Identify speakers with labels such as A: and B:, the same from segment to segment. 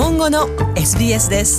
A: 本語の SBS です。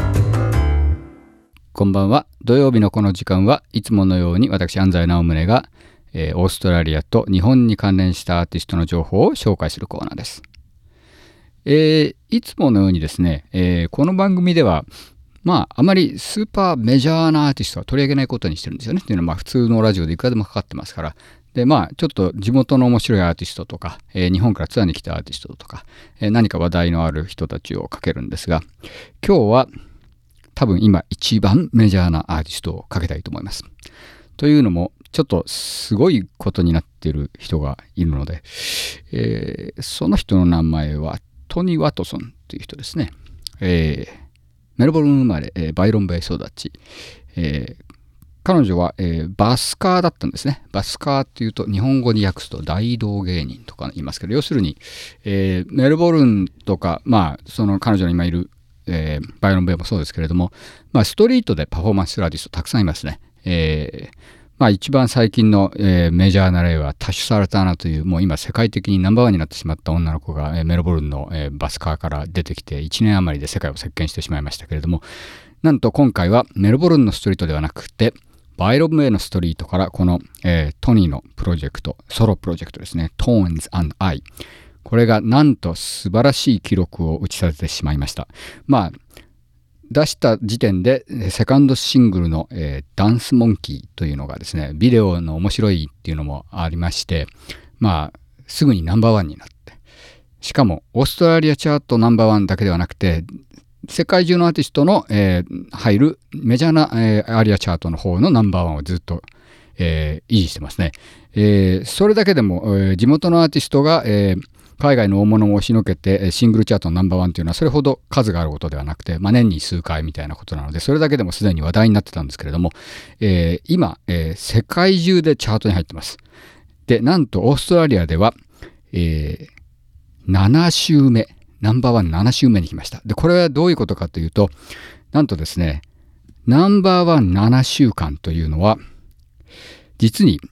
B: こんばんは。土曜日のこの時間はいつものように私安西直宗が、オーストラリアと日本に関連したアーティストの情報を紹介するコーナーです。いつものようにですね、この番組ではあまりスーパーメジャーなアーティストは取り上げないことにしてるんですよね。っていうのは普通のラジオでいくらでもかかってますから。でちょっと地元の面白いアーティストとか、日本からツアーに来たアーティストとか、何か話題のある人たちをかけるんですが、今日は多分今一番メジャーなアーティストをかけたいと思います。というのもちょっとすごいことになっている人がいるので、その人の名前はトニー・ワトソンという人ですね。メルボルン生まれ、バイロンベイ育ち、彼女は、バスカーだったんですね。バスカーっていうと日本語に訳すと大道芸人とか言いますけど、要するに、メルボルンとか、その彼女の今いる、バイロンベイもそうですけれども、ストリートでパフォーマンスするアーティストたくさんいますね。一番最近の、メジャーな例はタシュ・サルターナという、もう今世界的にナンバーワンになってしまった女の子が、メルボルンの、バスカーから出てきて1年余りで世界を席巻してしまいましたけれども、なんと今回はメルボルンのストリートではなくてバイロンベイのストリートからこの、トニーのプロジェクト、ソロプロジェクトですね、Tones and I、これがなんと素晴らしい記録を打ち立ててしまいました。出した時点でセカンドシングルの、ダンスモンキーというのがですね、ビデオの面白いっていうのもありまして、すぐにナンバーワンになって、しかもオーストラリアチャートナンバーワンだけではなくて、世界中のアーティストの、入るメジャーな、アリアチャートの方のナンバーワンをずっと、維持してますね。それだけでも、地元のアーティストが、海外の大物を押しのけてシングルチャートのナンバーワンというのはそれほど数があることではなくて、年に数回みたいなことなので、それだけでもすでに話題になってたんですけれども、今、世界中でチャートに入ってます。で、なんとオーストラリアでは、7週目、ナンバーワン7週目に来ました。で、これはどういうことかというと、なんとですね、ナンバーワン7週間というのは、実に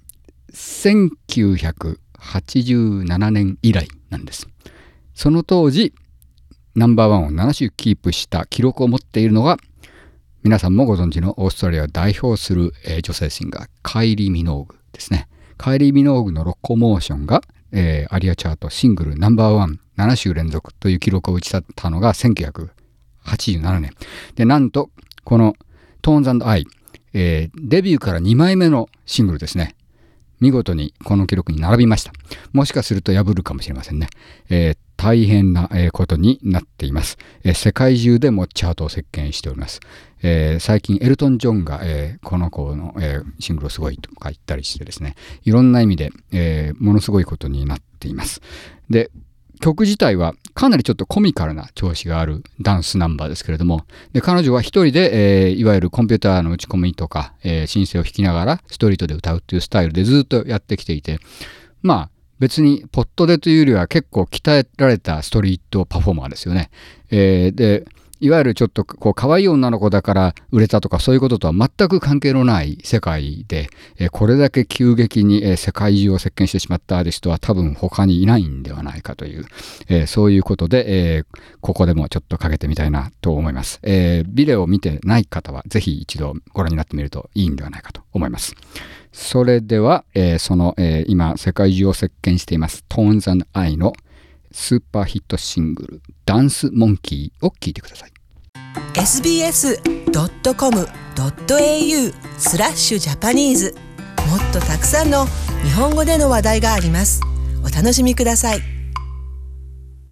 B: 1987年以来なんです。その当時、ナンバーワンを7週キープした記録を持っているのが、皆さんもご存知のオーストラリアを代表する、女性シンガー、カイリー・ミノーグですね。カイリー・ミノーグのロコモーションが、アリアチャートシングルナンバーワン7週連続という記録を打ち立てたのが1987年。で、なんと、この Tones and I、デビューから2枚目のシングルですね。見事にこの記録に並びました。もしかすると破るかもしれませんね。大変なことになっています。世界中でもチャートを席巻しております。最近エルトン・ジョンが、この子の、シングルをすごいとか言ったりしてですね、いろんな意味で、ものすごいことになっています。で、曲自体はかなりちょっとコミカルな調子があるダンスナンバーですけれども、で彼女は一人で、いわゆるコンピューターの打ち込みとか、シンセを弾きながらストリートで歌うっていうスタイルでずっとやってきていて、別にポットでというよりは結構鍛えられたストリートパフォーマーですよね。でいわゆるちょっとこう可愛い女の子だから売れたとかそういうこととは全く関係のない世界で、これだけ急激に、世界中を席巻してしまったアーティストは多分他にいないんではないかという、そういうことで、ここでもちょっとかけてみたいなと思います。ビデオを見てない方はぜひ一度ご覧になってみるといいんではないかと思います。それでは、今世界中を席巻しています Tones and I のスーパーヒットシングルダンスモンキーを聴いてください。
A: sbs.com.au/Japanese もっとたくさんの日本語での話題があります。お楽しみください。